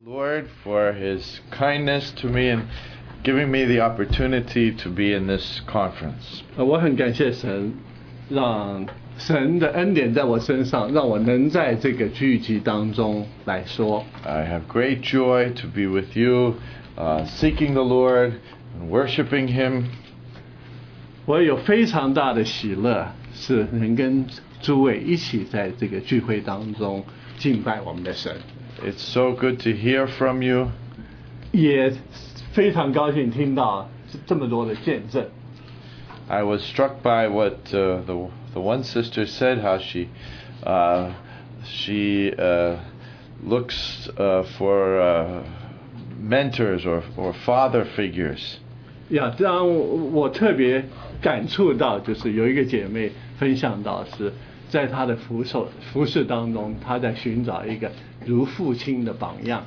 Lord for His kindness to me and giving me the opportunity to be in this conference. 我很感谢神，让神的恩典在我身上，让我能在这个聚集当中来说。 I have great joy to be with you, seeking the Lord and worshiping Him. 我有非常大的喜乐，是能跟诸位一起在这个聚会当中敬拜我们的神。 It's so good to hear from you. 也非常高興聽到這麼多的見證。 I was struck by what the one sister said, how she looks for mentors or father figures. 让我特別感觸到，就是有一個姐妹分享到，是在她的服事當中，她在尋找一個如父親的榜樣。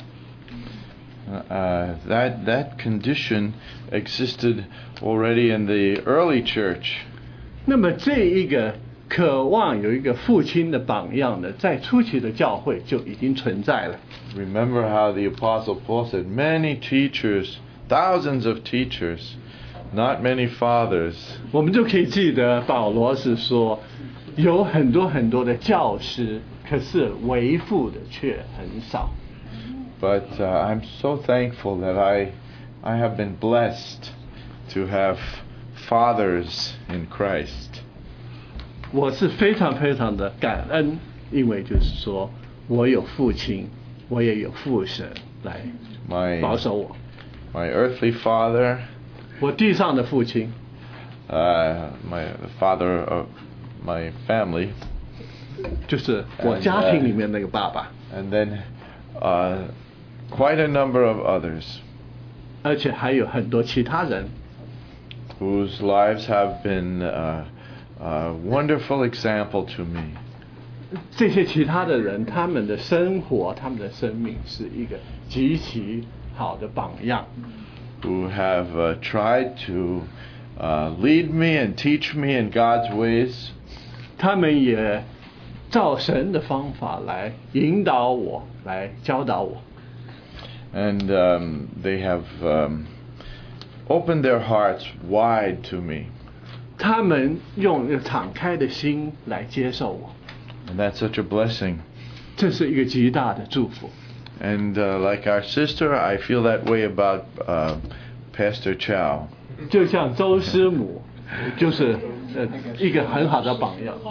That condition existed already in the early church. 那麼這一個渴望有一個父親的榜樣呢，在初期的教會就已經存在了。 Remember how the Apostle Paul said, many teachers, thousands of teachers, not many fathers. 我們就可以記得保羅是說，有很多很多的教師，可是為父的卻很少。 But I'm so thankful that I have been blessed to have fathers in Christ. 我是非常非常的感恩，因為就是說我有父親，我也有父神來保守我。 My earthly father. 我地上的父親。 The father of my family. 就是我家庭裡面那個爸爸。 And then quite a number of others. 而且還有很多其他人。 Whose lives have been a wonderful example to me. 這些其他的人，他們的生活，他們的生命是一個極其好的榜樣。 Who have tried to lead me and teach me in God's ways. 他們也照神的方法來引導我，來教導我。 And they have opened their hearts wide to me. 他們用敞開的心來接受我。 And that's such a blessing. 這是一個極大的祝福。 And like our sister, I feel that way about Pastor Chow. 就像周師母，就是一個很好的榜樣。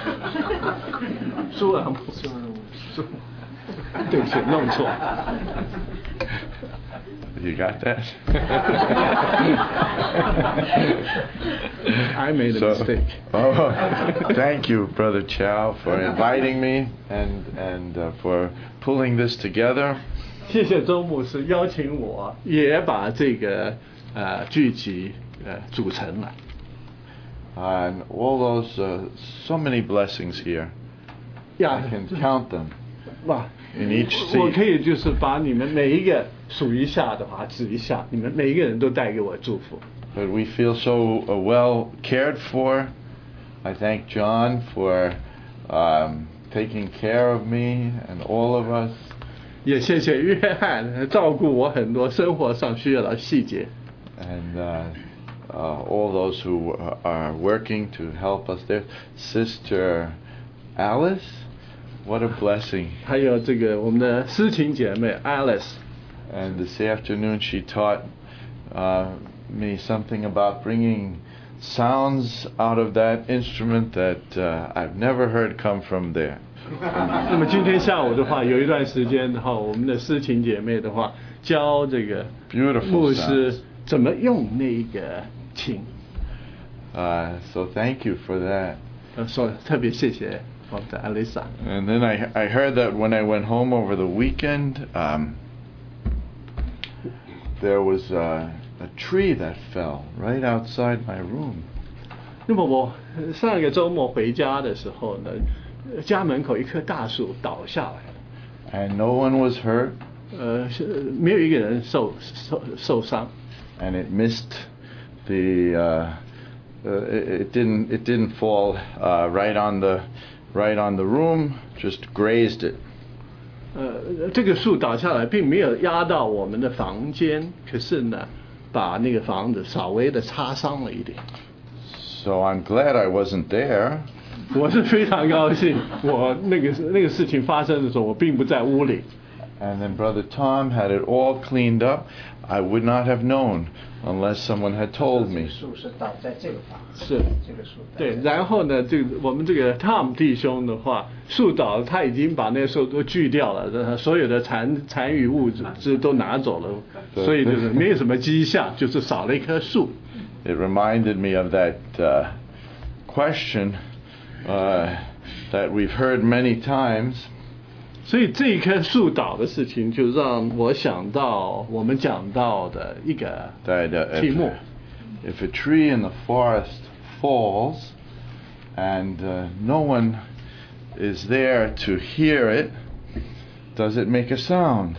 蘇爾姆，對不起，弄錯。 You got that? I made a mistake. Thank you, Brother Chow, for inviting me and for pulling this together. 謝謝周牧師邀請我，也把這個聚集組成了。 And all those so many blessings here. I can count them. 哇 In each seat. 我可以就是把你們每一個數一下的話，指一下，你們每一個人都帶給我祝福。 But we feel so well cared for. I thank John for taking care of me and all of us. 也謝謝約翰照顧我很多生活上需要的細節。 And all those who are working to help us there. Sister Alice, what a blessing. 還有這個我們的詩琴姐妹 Alice. And this afternoon she taught me something about bringing sounds out of that instrument that I've never heard come from there. 那麼今天下午的話，有一段時間的話，我們的詩琴姐妹的話教這個牧師怎麼用那一個琴。 So thank you for that. 說特別謝謝我們的 Alisa. And then I heard that when I went home over the weekend, there was a tree that fell right outside my room. 那麼我上一個週末回家的時候呢，家門口一棵大樹倒下來了。 And no one was hurt. 沒有一個人受傷。 And it missed the it didn't fall right on the room, just grazed it. 这个树倒下来，并没有压到我们的房间，可是呢，把那个房子稍微的擦伤了一点。 So I'm glad I wasn't there. 我是非常高兴，我那个事情发生的时候，我并不在屋里。 And then Brother Tom had it all cleaned up. I would not have known unless someone had told me. 树是倒在这个房子， 是这个树对，然后呢，我们这个 Tom 弟兄的话，树倒，他已经把那树都锯掉了，所有的残余物质都拿走了，所以就是没有什么迹象，就是少了一棵树。 It reminded me of that question that we've heard many times. 所以这一棵树倒的事情，就让我想到我们讲到的一个题目。 If a tree in the forest falls and no one is there to hear it, does it make a sound?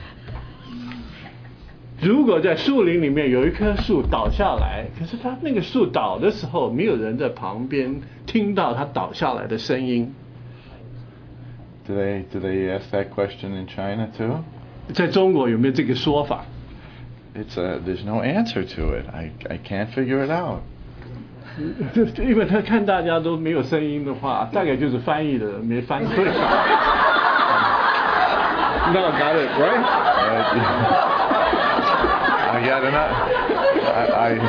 如果在树林里面有一棵树倒下来，可是它那个树倒的时候，没有人在旁边听到它倒下来的声音。 Do they ask that question in China too? 在中国有没有这个说法？ There's no answer to it. I can't figure it out. 因为他看大家都没有声音的话，大概就是翻译的人没翻对。No, got it right. I got enough.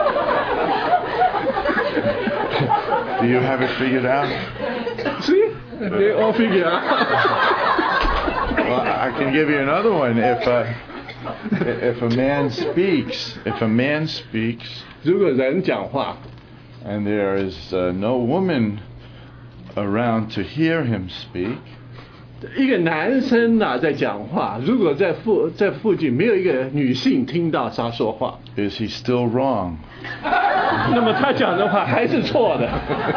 Do you have it figured out? See, they all figure out. Well, I can give you another one. If a man speaks, 如果人讲话， and there is no woman around to hear him speak, 一个男生呐在讲话，如果在附近没有一个女性听到他说话， is he still wrong? 那么他讲的话还是错的。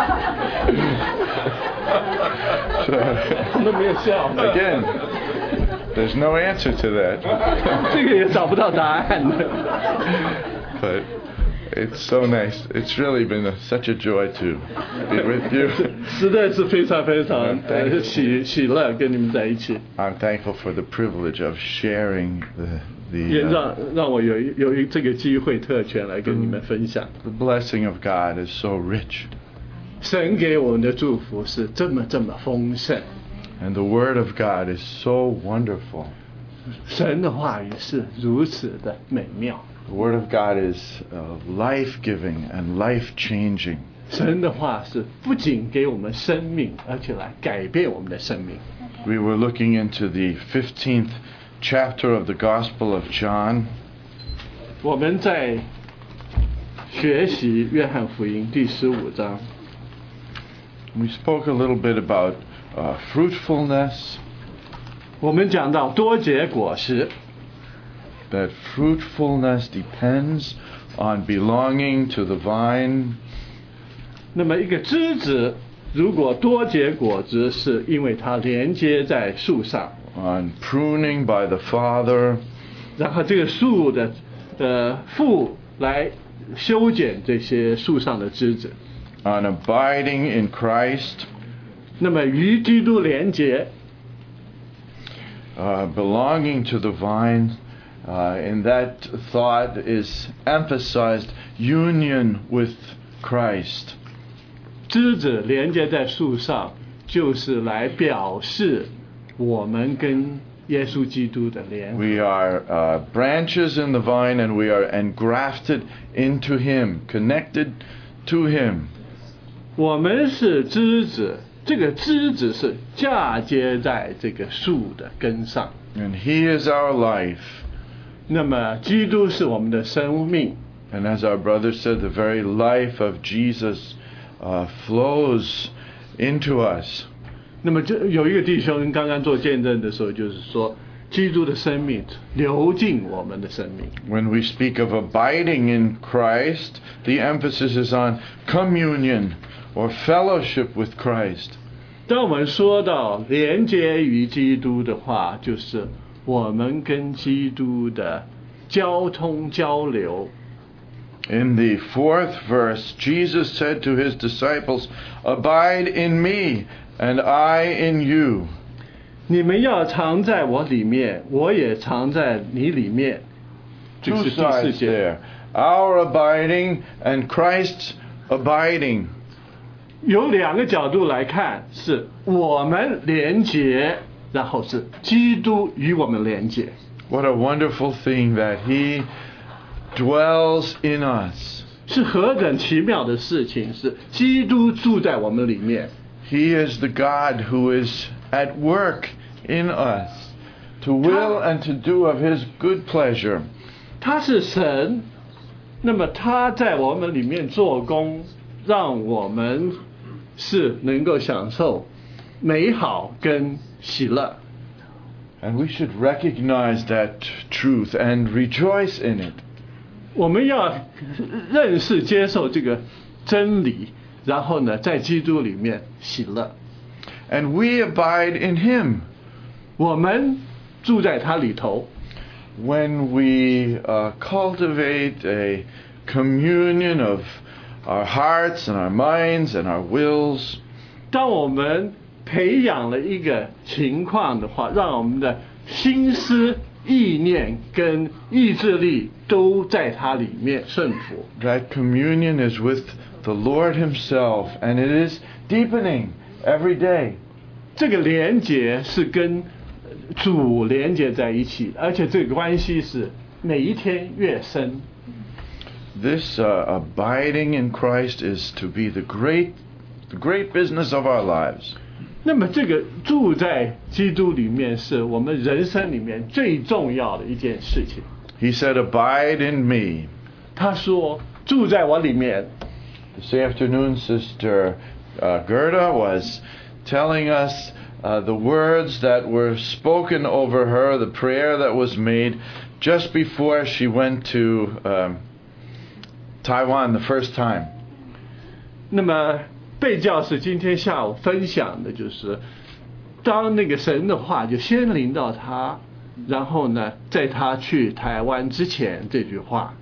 都没有笑。 Again, there's no answer to that. 这个也找不到答案的。 But it's so nice. It's really been such a joy to be with you. 实在是非常非常喜乐跟你们在一起。 I'm thankful for the privilege of sharing 也让我有这个机会特权来跟你们分享。 The blessing of God is so rich. 神给我们的祝福是这么丰盛。 And the Word of God is so wonderful. 神的话语是如此的美妙。 The Word of God is life-giving and life-changing. 神的话是不仅给我们生命，而且来改变我们的生命。 We were looking into the 15th chapter of the Gospel of John. 我们在学习约翰福音第15章。 We spoke a little bit about fruitfulness. 我们讲到多结果实。 That fruitfulness depends on belonging to the vine. 那么一个枝子如果多结果子，是因为它连接在树上。 On pruning by the Father. 然后这个树的父来修剪这些树上的枝子。 On abiding in Christ. 那么与基督连结。 Belonging to the vine. In that thought is emphasized union with Christ. 枝子连接在树上，就是来表示我们跟耶稣基督的联合。 We are branches in the vine, and we are engrafted into Him, connected to Him. 我们是枝子，这个枝子是嫁接在这个树的根上。 And He is our life. 那么基督是我们的生命。 And as our brother said, the very life of Jesus flows into us. 那么就有一个弟兄刚刚做见证的时候，就是说基督的生命流进我们的生命。 When we speak of abiding in Christ, the emphasis is on communion or fellowship with Christ. 当我们说到连接于基督的话，就是我们跟基督的交通交流。 In the 4th verse, Jesus said to His disciples, "Abide in me, and I in you." 你们要常在我里面，我也常在你里面。这 Two 是第四 sides 节。 there. Our abiding and Christ's abiding. 有两个角度来看，是我们连结，然后是基督与我们连结。 What a wonderful thing that He dwells in us. 是何等奇妙的事情！是基督住在我们里面。 He is the God who is at work in us to will and to do of His good pleasure. 他是神，那么他在我们里面做工，让我们是能够享受美好跟喜乐。 And we should recognize that truth and rejoice in it. 我们要认识、接受这个真理，然后呢，在基督里面喜乐。 And we abide in Him. 我们住在他里头。 When we cultivate a communion of our hearts and our minds and our wills, 当我们培养了一个情况的话，让我们的心思、意念跟意志力都在它里面顺服。 that communion is with the Lord Himself, and it is deepening every day. 这个连结是跟主连结在一起，而且这个关系是每一天越深。 This abiding in Christ is to be the great business of our lives. 那么这个住在基督里面是我们人生里面最重要的一件事情。 He said, "Abide in me." 他说住在我里面。 This afternoon, Sister Gerda was telling us the words that were spoken over her, the prayer that was made just before she went to Taiwan the first time. 那么贝教士今天下午分享的就是，当那个神的话就先临到他，然后呢，在他去台湾之前这句话。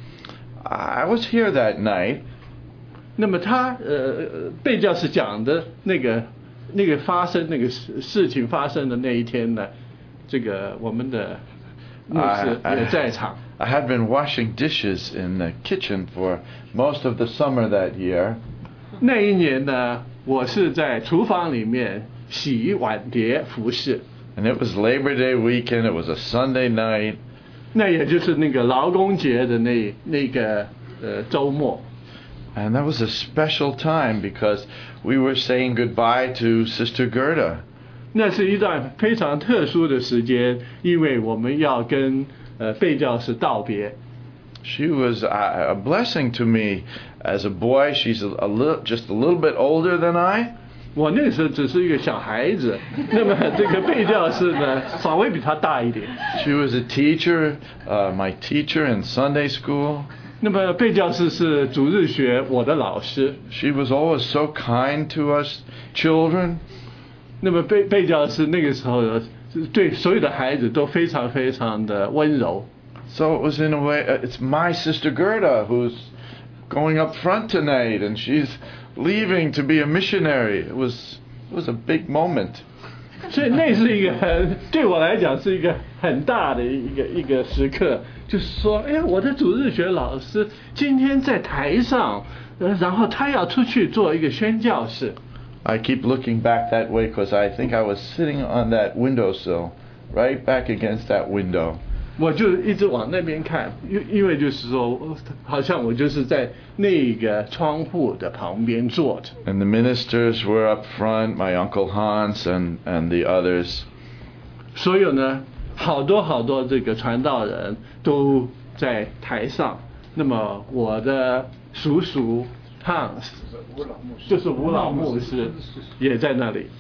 I was here that night. 那么他贝教士讲的那个发生那个事情发生的那一天呢，这个我们的牧师也在场。 I had been washing dishes in the kitchen for most of the summer that year. 那一年呢，我是在厨房里面洗碗碟服侍。 And it was Labor Day weekend. It was a Sunday night. 那也就是那个劳工节的那个周末。 And that was a special time because we were saying goodbye to Sister Gerda. 那是一段非常特殊的时间，因为我们要跟贝教士道别。 She was a blessing to me as a boy. She's just a little bit older than I. 我那时候只是一个小孩子，那么这个贝教士呢，稍微比他大一点。 She was a teacher, my teacher in Sunday school. 那么贝教士是主日学我的老师。 She was always so kind to us children. 那么贝教士那个时候对所有的孩子都非常非常的温柔。 So it was in a way, it's my sister Gerda who's going up front tonight, and she's leaving to be a missionary. It was a big moment. 所以那是一个对我来讲是一个很大的一个时刻，就是说，哎呀，我的主日学老师今天在台上，然后他要出去做一个宣教士。 I keep looking back that way because I think I was sitting on that windowsill, right back against that window. 我就一直往那边看，因为就是说，好像我就是在那个窗户的旁边坐着。 And the ministers were up front, my Uncle Hans and the others. 所有呢，好多这个传道人都在台上。那么我的叔叔 Hans 就是吴老牧师也在那里。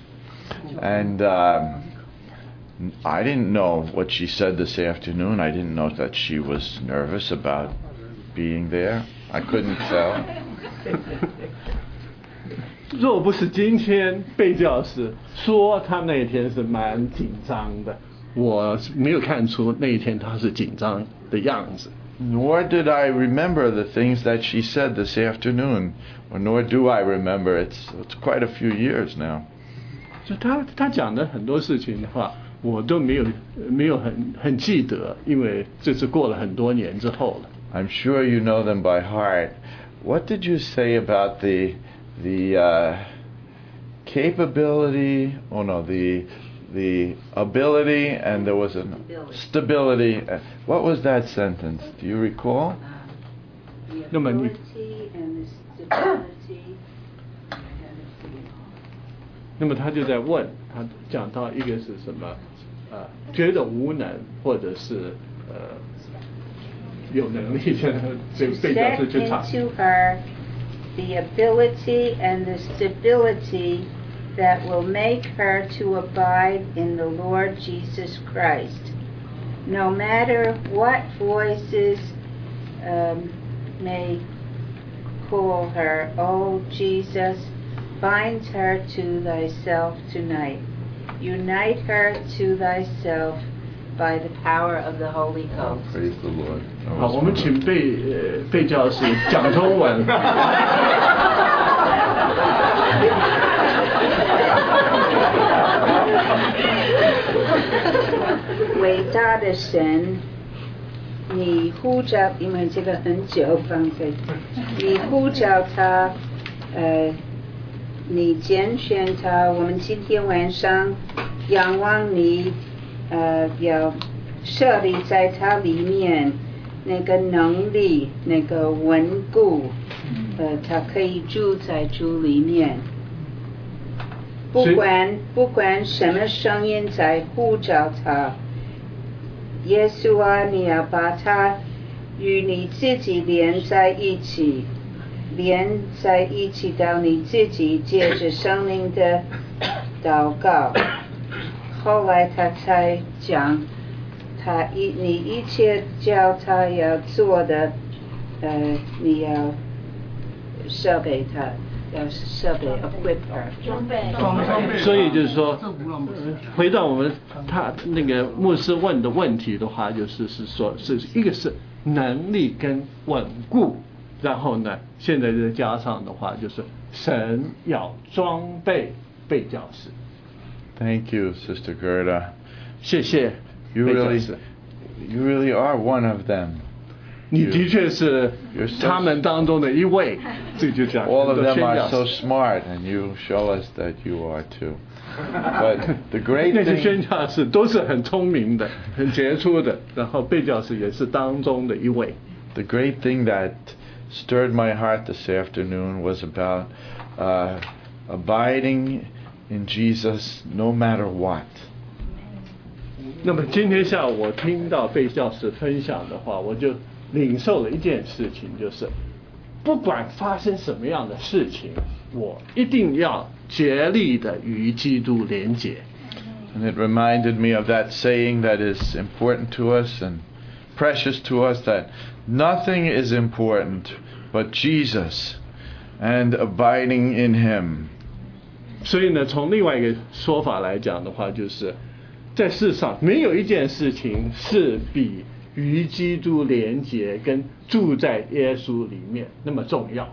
And I didn't know what she said this afternoon. I didn't know that she was nervous about being there. I couldn't tell. 若不是今天贝教士说他那一天是蛮紧张的，我没有看出那一天他是紧张的样子。 Nor did I remember the things that she said this afternoon, or nor do I remember. It's quite a few years now. 就他讲的很多事情的话，我都没有很记得，因为这是过了很多年之后了。 I'm sure you know them by heart. What did you say about the capability? Oh no, the ability, and there was a stability. What was that sentence? Do you recall? The ability and the stability. 那么他就在问，他讲到一个是什么？觉得无能，或者是有能力的这个被教师去查。 Into her the ability and the stability that will make her to abide in the Lord Jesus Christ, no matter what voices may call her. Oh Jesus, bind her to thyself tonight. Unite her to thyself by the power of the Holy Ghost. Praise the Lord. 好，我们请被教师讲中文。 伟大的神，你呼召，因为这个很久放在，你呼召他，你拣选他，我们今天晚上仰望你，要设立在他里面那个能力，那个稳固，他可以住在主里面。不管什么声音在呼召他，耶稣啊，你要把他与你自己连在一起，连在一起到你自己借着圣灵的祷告。后来他才讲，你一切叫他要做的，你要设备他。要设备 equip her， 所以就是说，回到我们他那个牧师问的问题的话，就是说是一个是能力跟稳固，然后呢，现在再加上的话，就是神要装备被教师。 Thank you, Sister Gerda. 谢谢。 You really are one of them. 你的确是他们当中的一位，这就讲。 All of them are so smart, and you show us that you are too. But the great 那些 thing, 宣教士都是很聪明的、很杰出的，然后被教士也是当中的一位。 the great thing that stirred my heart this afternoon was about abiding in Jesus no matter what. 那么今天下午我听到被教士分享的话，我就领受了一件事情，就是不管发生什么样的事情，我一定要竭力的与基督连结。 And it reminded me of that saying that is important to us and precious to us, that nothing is important but Jesus and abiding in Him. 所以呢，从另外一个说法来讲的话，就是在世上没有一件事情是比与基督连结跟住在耶稣里面那么重要。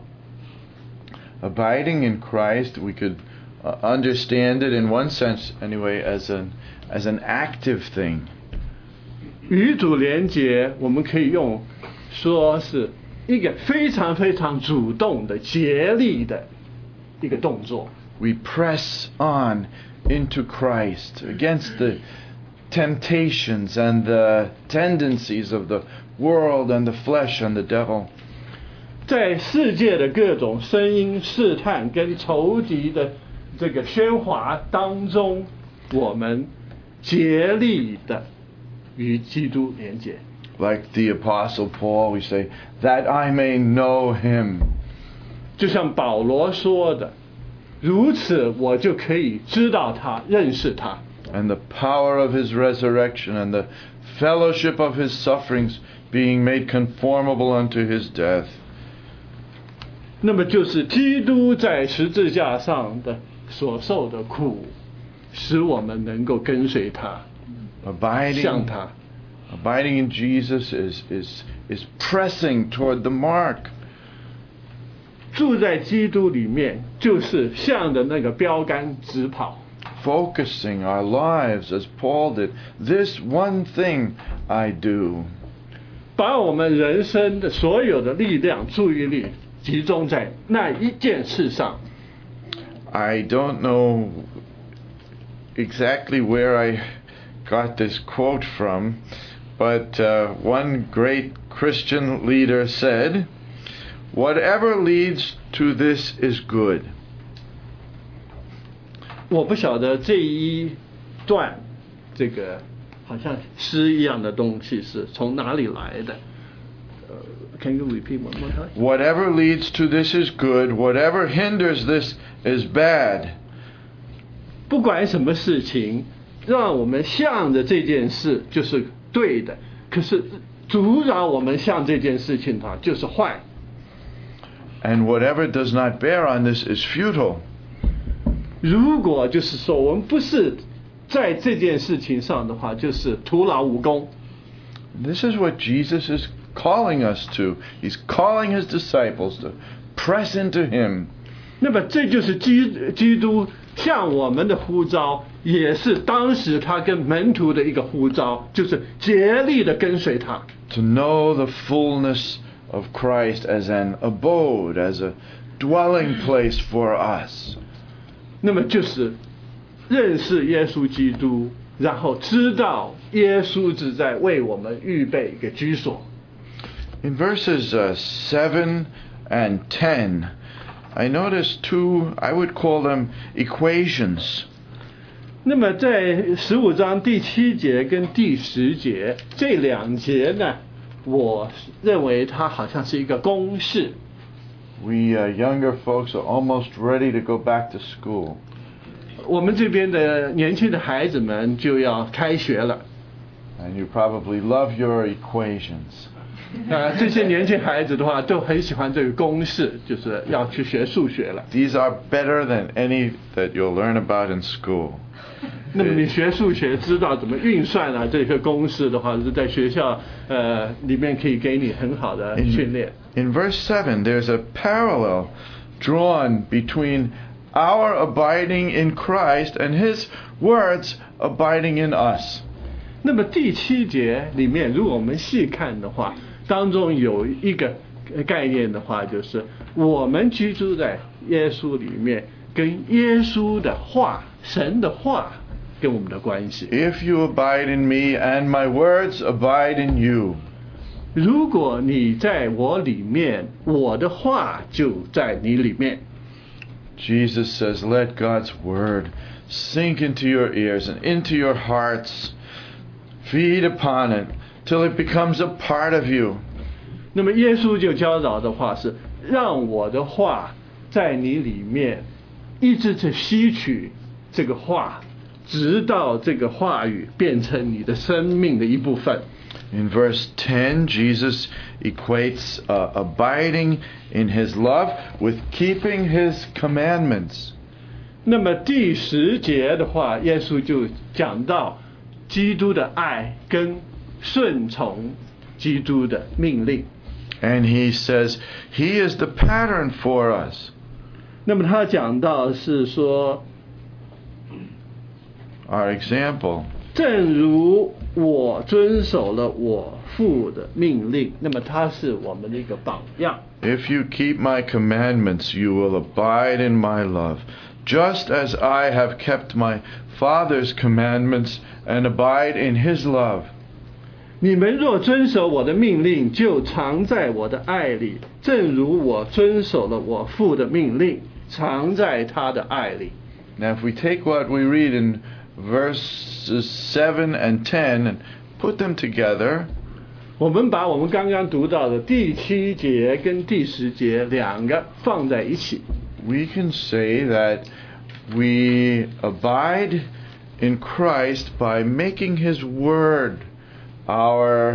Abiding in Christ, we could understand it in one sense anyway as an active thing. 与主连结，我们可以用说是一个非常非常主动的、竭力的一个动作。 We press on into Christ against the temptations and the tendencies of the world and the flesh and the devil. 在世界的各种声音试探跟仇敌的这个喧哗当中，我们竭力的与基督连结。 Like the Apostle Paul, we say, that I may know Him. 就像保罗说的，如此我就可以知道他、认识他。 And the power of His resurrection and the fellowship of His sufferings being made conformable unto His death. 那么就是基督在十字架上的所受的苦，使我们能够跟随他，像他。 Abiding in Jesus is pressing toward the mark. 住在基督里面，就是向着那个标杆直跑。 focusing our lives as Paul did. This one thing I do. 把我们人生的所有的力量、注意力集中在那一件事上。 I don't know exactly where I got this quote from, but one great Christian leader said, "Whatever leads to this is good." 我不晓得这一段这个好像诗一样的东西是从哪里来的。Can you repeat one more time? Whatever leads to this is good. Whatever hinders this is bad. 不管什么事情，让我们向着这件事就是对的，可是阻扰我们向这件事情的话就是坏。 And whatever does not bear on this is futile. 如果就是说我们不是在这件事情上的话，就是徒劳无功。 This is what Jesus is calling us to. He's calling his disciples to press into him. 那么这就是基督向我们的呼召，也是当时他跟门徒的一个呼召，就是竭力的跟随他。 To know the fullness of Christ as an abode, as a dwelling place for us. 那么就是认识耶稣基督，然后知道耶稣是在为我们预备一个居所。 In verses 7 and 10, I noticed two, I would call them equations. 那么在15章第7节跟第10节这两节呢，我认为它好像是一个公式。 We younger folks are almost ready to go back to school. 我们这边的年轻的孩子们就要开学了。 And you probably love your equations. 这些年轻孩子的话都很喜欢这个公式，就是要去学数学了。 These are better than any that you'll learn about in school. 那么你学数学知道怎么运算啊，这个公式的话是在学校里面可以给你很好的训练。 In verse 7, there's a parallel drawn between our abiding in Christ and his words abiding in us. 那么第7节里面，如果我们细看的话，当中有一个概念的话，就是我们居住在耶稣里面，跟耶稣的话、神的话跟我们的关系。 If you abide in me and my words abide in you. 如果你在我里面，我的话就在你里面。 Jesus says, let God's word sink into your ears and into your hearts. Feed upon it till it becomes a part of you. 那么耶稣就教导的话是，让我的话在你里面，一直去吸取这个话，直到这个话语变成你的生命的一部分。 In verse 10, Jesus equates abiding in his love with keeping his commandments. 那么第10节的话，耶稣就讲到基督的爱跟顺从基督的命令。 And he says, he is the pattern for us. 那么他讲到是说 Our example. 正如我遵守了我父的命令，那么他是我们的一个榜样。 If you keep my commandments, you will abide in my love, just as I have kept my Father's commandments and abide in his love. 你们若遵守我的命令，就常在我的爱里，正如我遵守了我父的命令，常在他的爱里。 Now, if we take what we read in verses 7 and 10 and put them together, 我们把我们刚刚读到的第7节跟第10节两个放在一起， we can say that we abide in Christ by making his word our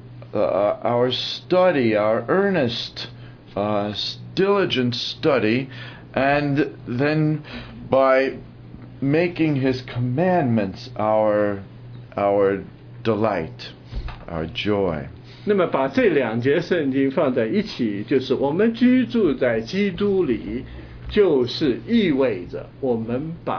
study, our earnest, diligent study, and then by making his commandments our delight, our joy. 那么把这两节圣经放在一起，就是我们居住在基督里，就是意味着我们把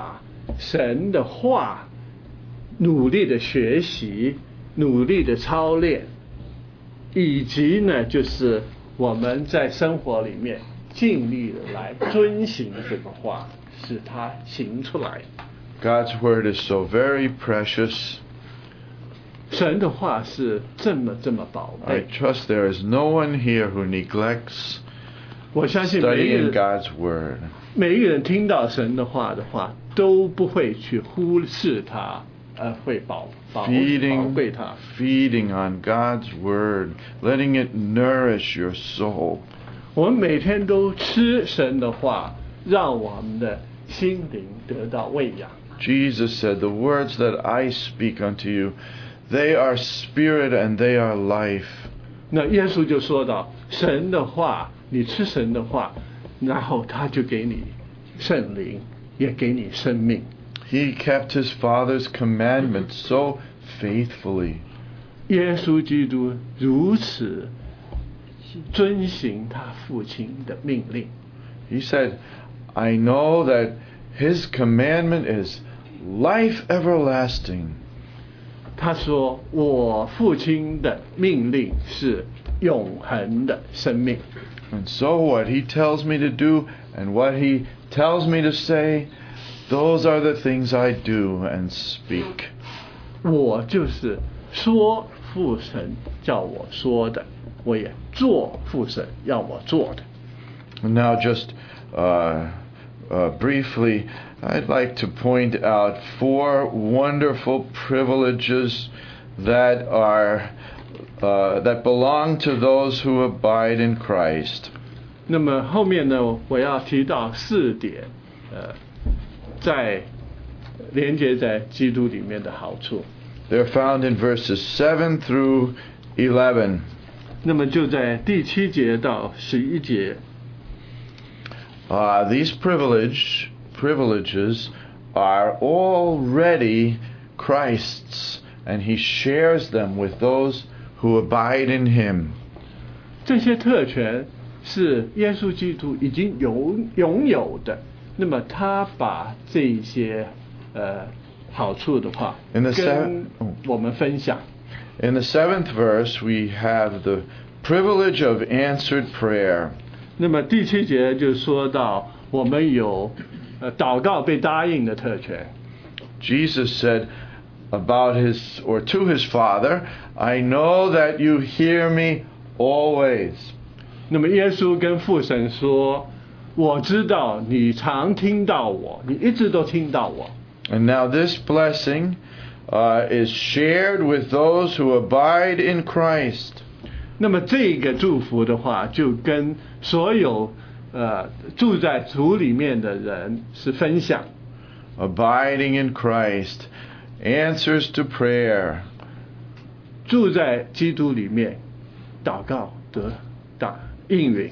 神的话努力的学习，努力的操练，以及呢，就是我们在生活里面尽力的来遵行这个话，使它行出来。 God's word is so very precious. 神的话是这么宝 I 贝， trust there is no one here who neglects 我相信每一 studying 个 God's word. 每一个人听到神的话的话，都不会去忽视它，会宝贵它。 Feeding on God's word, letting it nourish your soul. 我们每天都吃神的话，让我们的心灵得到喂养。 Jesus said, "The words that I speak unto you, they are spirit and they are life." 那耶稣就说到，神的话，你吃神的话，然后他就给你圣灵，也给你生命。 He kept his Father's commandments so faithfully. 耶稣基督如此遵行他父亲的命令。 He said, "I know that his commandment is life everlasting." 他说：“我父亲的命令是永恒的生命。 And so what he tells me to do and what he tells me to say, those are the things I do and speak." 我就是说父神叫我说的，我也做父神要我做的。 And now just briefly, I'd like to point out 4 wonderful privileges that belong to those who abide in Christ. 那么后面呢，我要提到4点，在连接在基督里面的好处。 They're found in verses 7 through 11. 那么就在第7节到11节。 These privileges are already Christ's, and he shares them with those who abide in him. 这些特权是耶稣基督已经拥有的，那么他把这些好处的话 In the 跟我们分享。 In the 7th verse, we have the privilege of answered prayer. 那么第7节就说到我们有祷告被答应的特权。 Jesus said about to his Father, "I know that you hear me always." 那么耶稣跟父神说：“我知道你常听到我，你一直都听到我。” And now this blessing is shared with those who abide in Christ. 那么这个祝福的话，就跟所有住在主里面的人是分享。 Abiding in Christ, answers to prayer. 住在基督里面，祷告得到应允。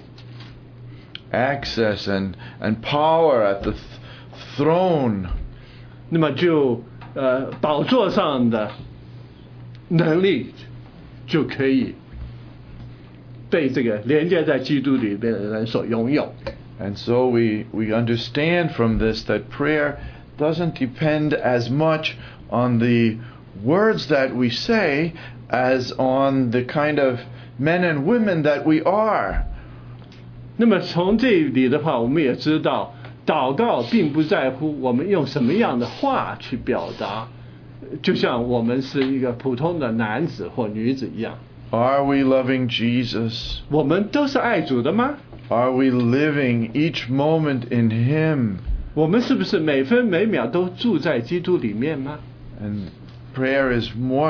Access and power at the throne. 那么就宝座上的能力就可以被这个连接在基督里面的人所拥有。 And so we understand from this that prayer doesn't depend as much on the words that we say as on the kind of men and women that we are. 那么从这里的话，我们也知道，祷告并不在乎我们用什么样的话去表达，就像我们是一个普通的男子或女子一样。 Are we loving Jesus? 我们都是爱主的吗？ Are we living each moment in him? 我们是不是每分每秒都住在基督里面吗？ And prayer is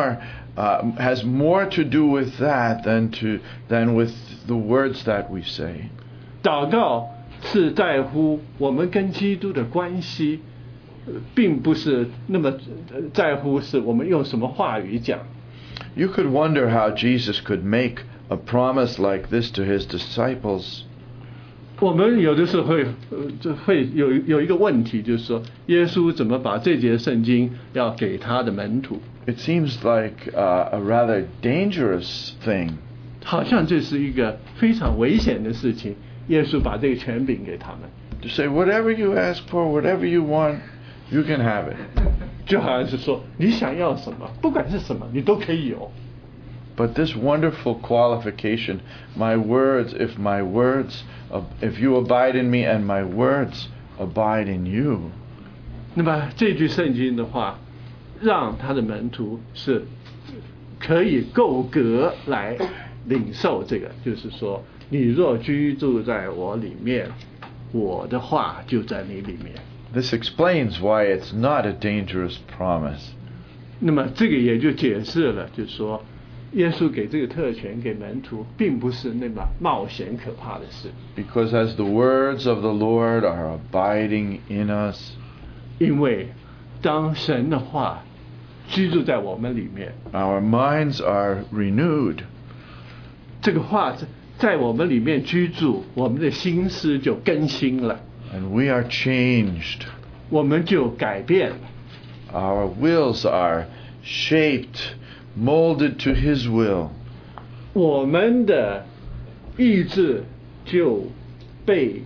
has more to do with that than with the words that we say. 祷告是在乎我们跟基督的关系，并不是那么在乎是我们用什么话语讲。 You could wonder how Jesus could make a promise like this to his disciples. 我们有的时候会有一个问题，就是说，耶稣怎么把这节圣经要给他的门徒？ It seems like a rather dangerous thing. 好像这是一个非常危险的事情。耶稣把这个权柄给他们， To say, whatever you ask for, whatever you want, You can have it. 就好像是说你想要什么，不管是什么，你都可以有。 But this wonderful qualification, my words, if you abide in me and my words abide in you. 那么这句圣经的话，让他的门徒是可以够格来领受这个，就是说，你若居住在我里面，我的话就在你里面。 This explains why it's not a dangerous promise. 那么这个也就解释了，就是说，耶稣给这个特权给门徒，并不是那么冒险可怕的事。 Because as the words of the Lord are abiding in us, 因为当神的话居住在我们里面， our minds are renewed. 这个话在我们里面居住，我们的心思就更新了， And we are changed. 我们就改变了， Our wills are shaped, molded to His will. 我们的意志就被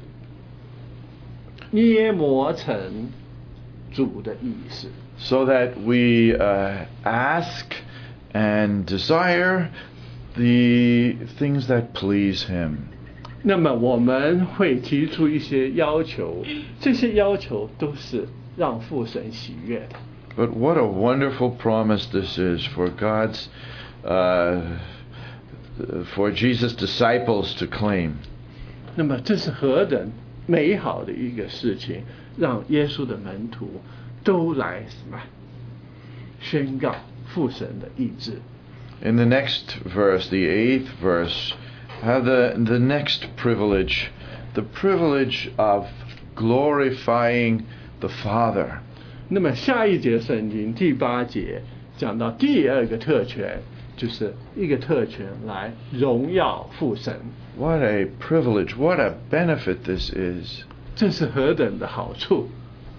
捏磨成主的意思。 So that we ask and desire the things that please Him. 那么我们会提出一些要求，这些要求都是让父神喜悦的。 But what a wonderful promise this is for for Jesus' disciples to claim. 那么这是何等美好的一个事情，让耶稣的门徒都来什么宣告父神的意志。 In the next verse, the 8th verse, have the next privilege, the privilege of glorifying the Father. 那么下一节圣经第8节讲到第二个特权，就是一个特权来荣耀父神。 What a privilege, what a benefit this is. 这是何等的好处！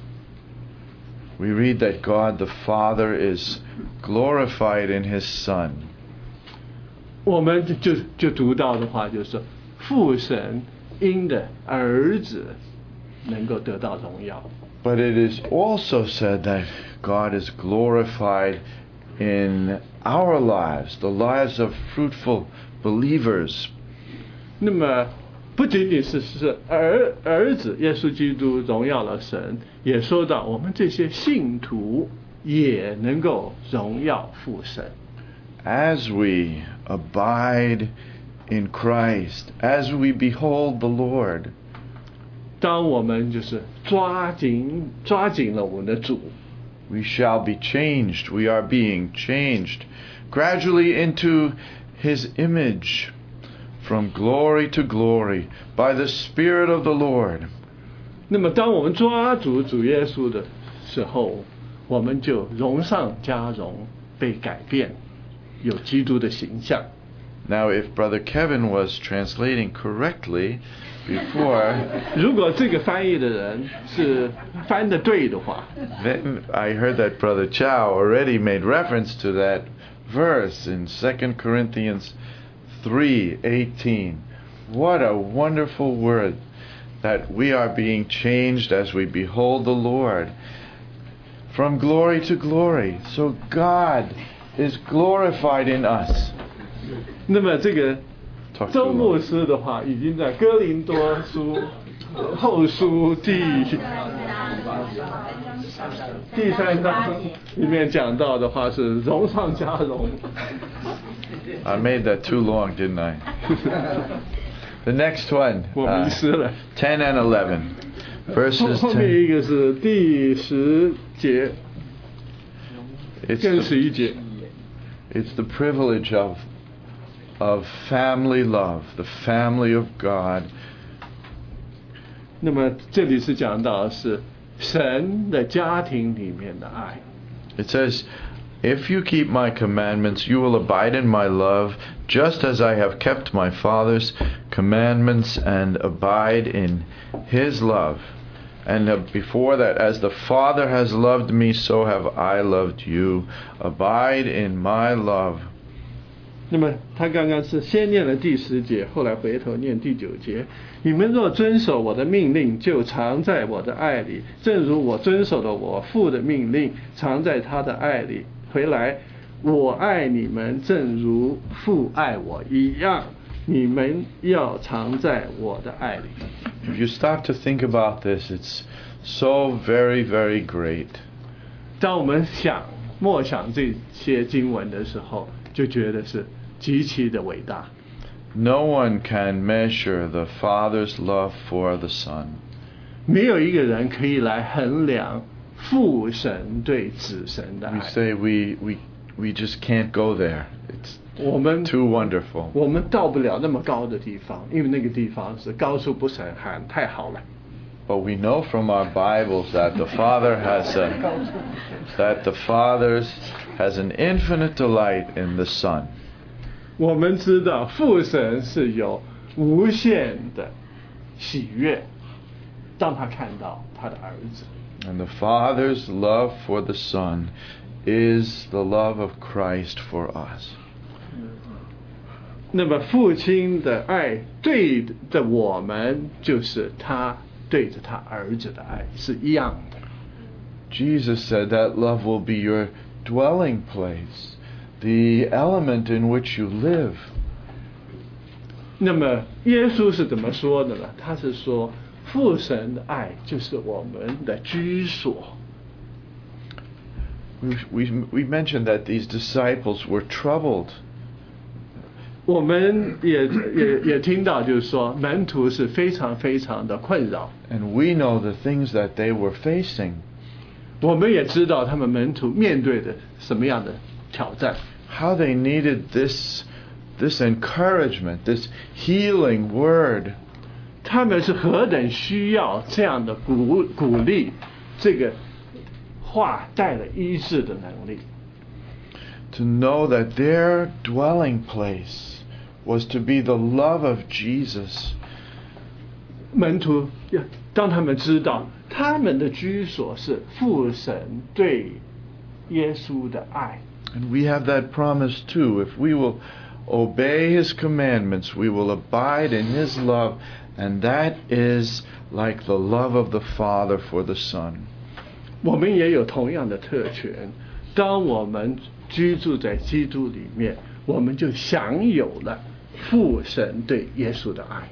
We read that God the Father is glorified in His Son. 我们就读到的话，就是说父神因的儿子能够得到荣耀。 But it is also said that God is glorified in our lives, the lives of fruitful believers. 那么不仅仅是儿子耶稣基督荣耀了神，也说到我们这些信徒也能够荣耀父神。 As we abide in Christ, as we behold the Lord, 当我们就是抓紧了我们的主， we shall be changed. We are being changed gradually into His image, from glory to glory, by the Spirit of the Lord. 那么当我们抓住主耶稣的时候，我们就荣上加荣，被改变，有基督的形象。 Now, if Brother Kevin was translating correctly before, 如果这个翻译的人是翻得对的话， then I heard that Brother Chow already made reference to that verse in 2 Corinthians 3:18. What a wonderful word that we are being changed as we behold the Lord from glory to glory. So God is glorified in us. 那么这个 Talk 周 too 牧 long. 师的话，已经在哥林多书后书第3章里面讲到的话是荣上加荣。 I made that too long, didn't I? The next one, 我迷失了。 10 and 11. Verses 后面 10. 一个是第10节 It's 跟 the, 11节。 it's the privilege of family love, the family of God. 那么这里是讲到的是神的家庭里面的爱。 It says, "If you keep my commandments, you will abide in my love, just as I have kept my Father's commandments and abide in His love." And before that, "As the Father has loved me, so have I loved you. Abide in my love." 那么他刚刚是先念了第10节，后来回头念第9节。你们若遵守我的命令，就常在我的爱里，正如我遵守了我父的命令，常在他的爱里。回来，我爱你们，正如父爱我一样，你们要常在我的爱里。 If you stop to think about this, it's so very, very great. 当我们默想这些经文的时候，就觉得是极其的伟大。 No one can measure the Father's love for the Son. 没有一个人可以来衡量父神对子神的 We 爱。 say we just can't go there. It's 我们 too wonderful. 我们到不了那么高的地方，因为那个地方是高处不胜寒，太好了。 But we know from our Bibles that the Father has an infinite delight in the Son. 我们知道父神是有无限的喜悦，当他看到他的儿子。 And the Father's love for the Son is the love of Christ for us. 那么父亲的爱对着我们，就是他对着他儿子的爱是一样的。 Jesus said that love will be your dwelling place, the element in which you live. 那么耶稣是怎么说的呢？他是说父神的爱就是我们的居所。 We mentioned that these disciples were troubled. 我们也听到，就是说门徒是非常非常的困扰。 And we know the things that they were facing. 我们也知道他们门徒面对的什么样的挑战。 How they needed this encouragement, this healing word. 他们是何等需要这样的鼓励，这个话带了医治的能力。 To know that their dwelling place was to be the love of Jesus. 门徒当他们知道他们的居所是父神对耶稣的爱， And we have that promise too. If we will obey His commandments, we will abide in His love, and that is like the love of the Father for the Son. 我们也有同样的特权。当我们居住在基督里面，我们就享有了父神对耶稣的爱。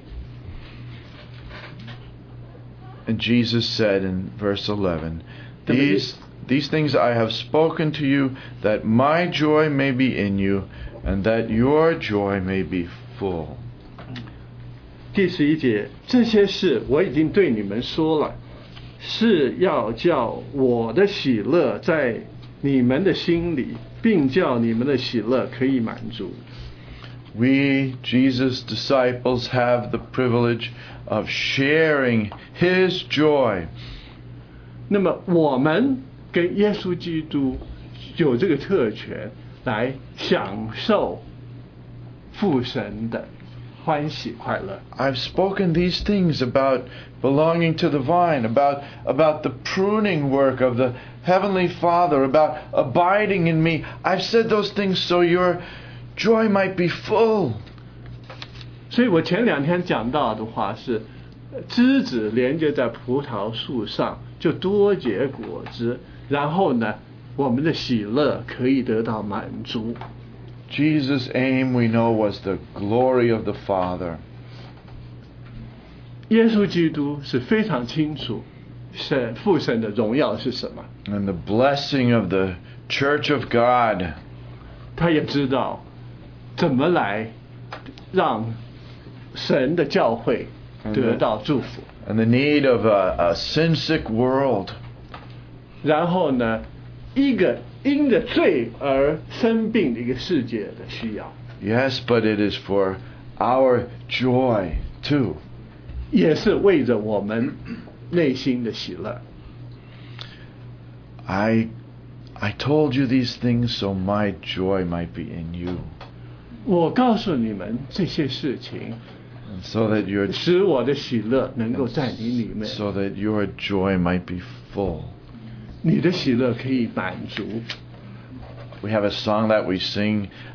And Jesus said in verse 11, These things I have spoken to you, that my joy may be in you, and that your joy may be full. 第11节，这些事我已经对你们说了，是要叫我的喜乐在你们的心里，并叫你们的喜乐可以满足。 We, Jesus' disciples, have the privilege of sharing His joy. 那么我们跟耶稣基督有这个特权来享受父神的欢喜快乐。 I've spoken these things about belonging to the vine, about the pruning work of the Heavenly Father, about abiding in me. I've said those things so your joy might be full. 所以我前2天讲到的话是，枝子连接在葡萄树上，就多结果子，然后呢，我们的喜乐可以得到满足。 Jesus' aim, we know, was the glory of the Father. 耶稣基督是非常清楚父神的荣耀是什么， And the blessing of the Church of God. 他也知道怎么来让神的教会得到祝福， And the need of a sin-sick world. 然后呢，一个因着罪而生病的一个世界的需要， Yes, but it is for our joy too. 也是为着我们内心的喜乐。 I told you these things so my joy might be in you. 我告诉你们这些事情， And so that your 使我的喜乐能够在你里面， so that your joy might be full. 你的喜乐可以满足。 We have a song that we sing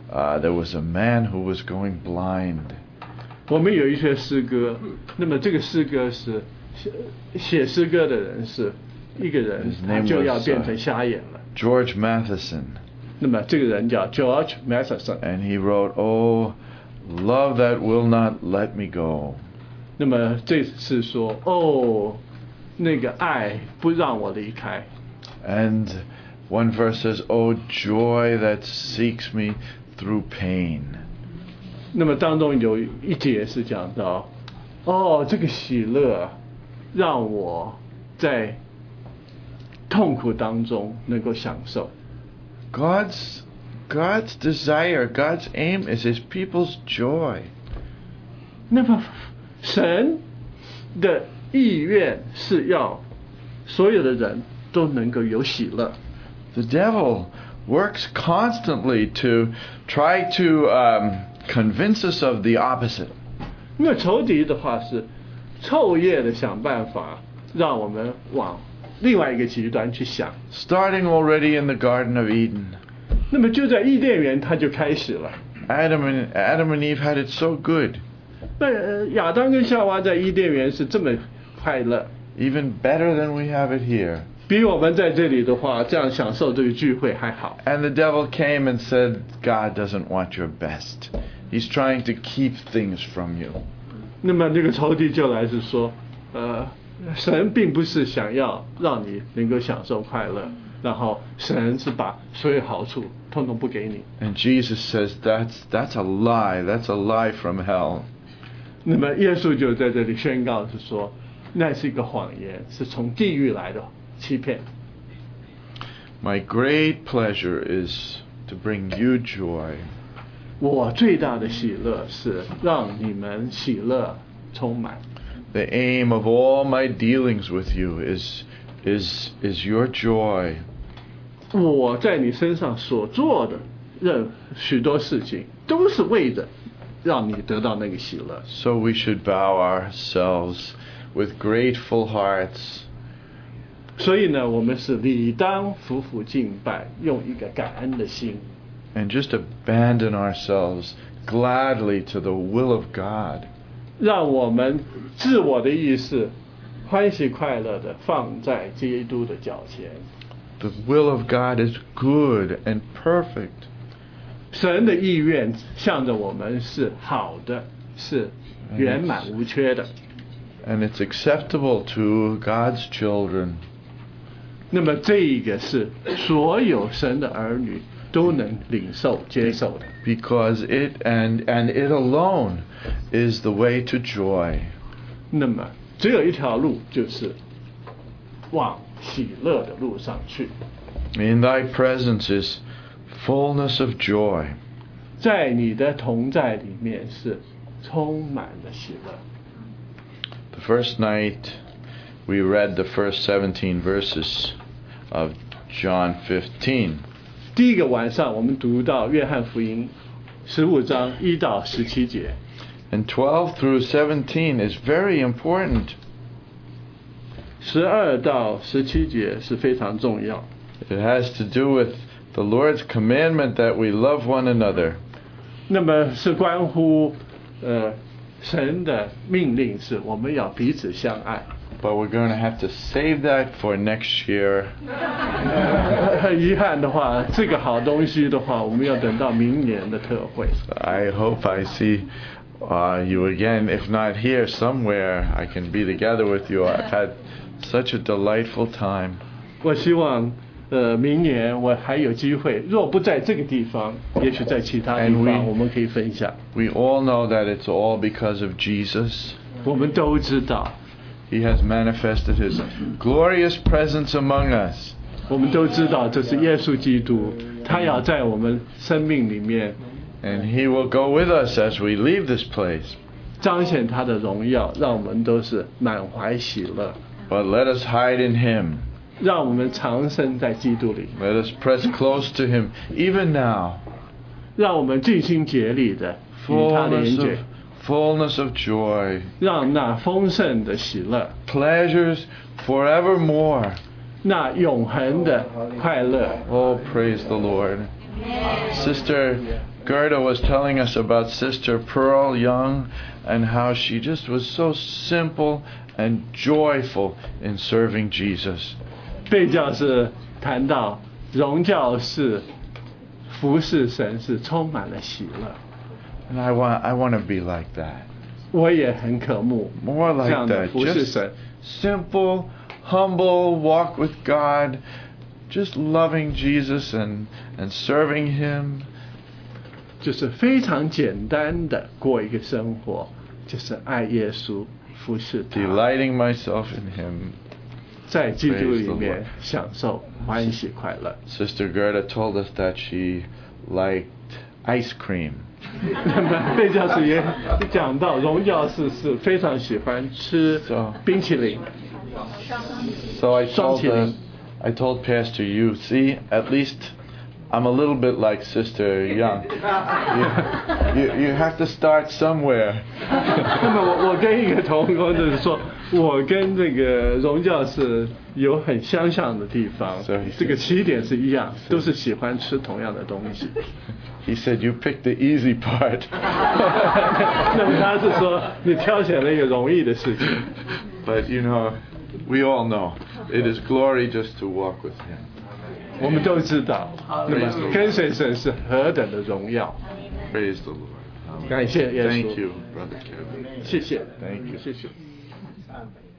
there was a man who was going blind. 我们有一些诗歌，那么这个诗歌是写诗歌的人是一个人， His 他 name 就要 was, 变成瞎眼了。 George Matheson. 那么这个人叫 George Matheson， And he wrote, "Oh, love that will not let me go." 那么这是说哦，那个爱不让我离开。 And one verse says, "Oh, joy that seeks me through pain." 那么当中有一节是讲到，哦，这个喜乐让我在痛苦当中能够享受。 God's desire, God's aim is His people's joy. 那么神的意愿是要所有的人都能够有喜乐。 The devil works constantly to try to convince us of the opposite. 那仇敌的话是彻夜的想办法让我们往另外一个极端去想。 Starting already in the Garden of Eden. 那么就在伊甸园他就开始了。 Adam and Eve had it so good. 那亚当跟夏娃在伊甸园是这么快乐， Even better than we have it here. 比我们在这里的话这样享受这个聚会还好。 And the devil came and said, God doesn't want your best. He's trying to keep things from you. 那么这个仇敌就来是说，神并不是想要让你能够享受快乐，然后神是把所有好处通通不给你。 And Jesus says, that's a lie. That's a lie from hell. 那么耶稣就在这里宣告是说，那是一个谎言，是从地狱来的欺骗。 My great pleasure is to bring you joy. 我最大的喜乐是让你们喜乐充满。 The aim of all my dealings with you is your joy. 我在你身上所做的许多事情，都是为着让你得到那个喜乐。 So we should bow ourselves with grateful hearts. 所以呢，我们是理当俯伏敬拜，用一个感恩的心。 And just abandon ourselves gladly to the will of God. 让我们自我的意识欢喜快乐的放在基督的脚前。 The will of God is good and perfect. 神的意愿向着我们是好的，是圆满无缺的。 And it's acceptable to God's children. 那么这一个是所有神的儿女都能领受接受的。 Because it and it alone is the way to joy. 那么只有一条路，就是往喜乐的路上去。 In thy presence is fullness of joy. 在你的同在里面是充满了喜乐。 The first night we read the first 17 verses of John 15. 第一个晚上我们读到约翰福音15章1到17节。 And 12 through 17 is very important. 12到17节是非常重要。 It has to do with the Lord's commandment that we love one another. 那么是关乎神的命令是我们要彼此相爱。 But we're going to have to save that for next year. 很遗憾的话，这个好东西的话，我们要等到明年的特会。 I hope I see you again. If not here, somewhere I can be together with you. I've had such a delightful time. 我希望明年我还有机会，若不在这个地方，也许在其他地 And 方 we- 我们可以分享。 We all know that it's all because of Jesus. 我们都知道， He has manifested His glorious presence among us. 我们都知道这是耶稣基督，他要在我们生命里面 And He will go with us as we leave this place. 彰显他的荣耀，让我们都是满怀喜乐， But let us hide in Him. 让我们藏身在基督里， Let us press close to Him, even now. 让我们尽心竭力的与他连接， Fullness of joy. 让那丰盛的喜乐， Pleasures forevermore. 那永恒的快乐。 Oh, praise the Lord. Sister Gerda was telling us about Sister Pearl Young and how she just was so simple and joyful in serving Jesus. 贝教士谈到荣教士服侍神是充满了喜乐， And I want to be like that. 我也很渴慕 More 这 like 样的 that. 服侍 Just 神。 simple, humble walk with God. Just loving Jesus and serving Him. 就是非常简单的过一个生活，就是爱耶稣，服侍他， Delighting myself in Him. 在基督里面享受欢喜快乐。 Sister Gerda told us that she liked ice cream. 那么贝教士也讲到，荣教士是非常喜欢吃冰淇淋。 So I 双 told 淇淋。 Pastor Yu, see, at least I'm a little bit like Sister Young. You have to start somewhere. 那么我跟一个同工就是说，我跟这个荣教士有很相像的地方，这个起点是一样，都是喜欢吃同样的东西。 He said, you picked the easy part. 那么他是说，你挑选了一个容易的事情。 But you know, we all know it is glory just to walk with Him. 我们都知道，那么跟随神是何等的荣耀。 Praise the Lord. 感谢耶稣。 Thank you, Brother Kevin. 谢谢。 Thank you. 谢谢。 300